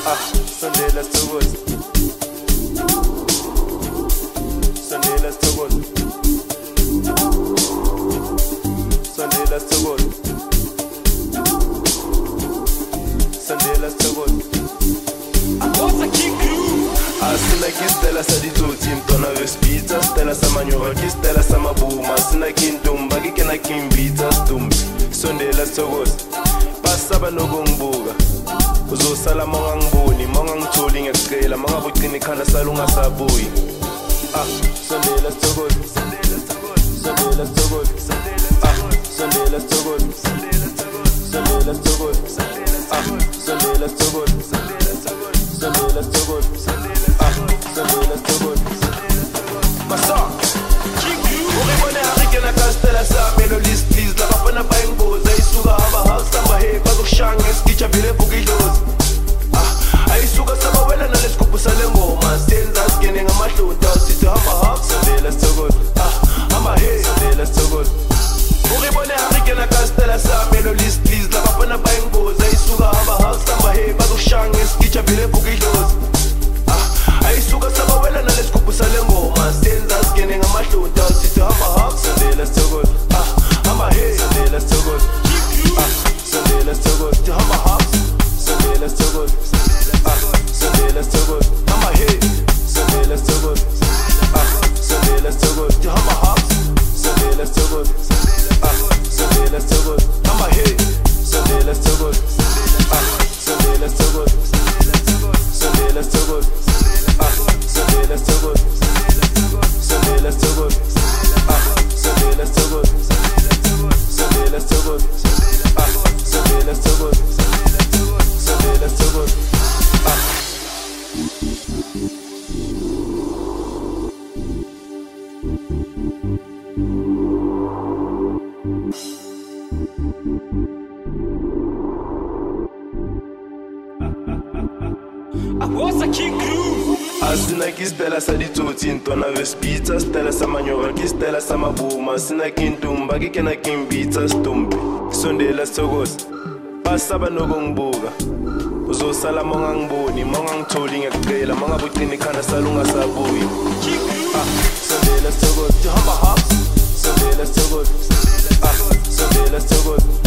sondela sithokoze, sondela sithokoze, sondela sithokoze, sondela sithokoze. Asina kistela sa ditsotsi ntona re spitsa stela sa manyora kistela sa mabuma asina kintumba ke kena kimbitsa stumbi sondela sithokoze basaba nokungibuka uzosala monga ngiboni monga ngitholi ngiyacela monga bucina ikhala sala ungasabuyi sondela sithokoze, sondela sithokoze, sondela sithokoze, sondela sithokoze, sondela sithokoze, sondela sithokoze, sondela sithokoze. Masa Uribone harike na kastela sa melodies please la bafana bayingozi ayisuka hamba house samba he bazokushanga iskicha vile bukidlozi ayisuka sabawela nalesigubhu sale ngoma senza sigene ngamahlonta sithi hamba house sondela sithokoze hamba he sondela sithokoze Uribone harike na kastela sa melodies please la bafana bayingozi ayisuka hamba house samba he bazokushanga iskicha vile bukidlozi ayisuka sabawela nalesigubhu sale ngoma senza sigene ngamahlonta sithi hamba hamba sondela sithokoze hamba he sondela sithokoze sondela sithokoze hamba hamba sondela sithokoze sondela sithokoze hamba he sondela sithokoze sondela sithokoze hamba hamba sondela sithokoze sondela sithokoze hamba he sondela sithokoze sondela sithokoze sondela sithokoze sondela sithokoze, sondela sithokoze, sondela sithokoze, sondela sithokoze, sondela sithokoze, sondela sithokoze. Asina kistela sa ditsotsi ntona re spitsa stela sa manyora kistela sa mabuma asina kintumba ke kena kimbitsa stumbi sondela sithokoze basaba nokungibuka uzosala monga ngiboni monga ngitholi ngiyacela monga bucina ikhanda sala ungasabuyi sondela sithokoze hamba hamba sondela sithokoze sondela sithokoze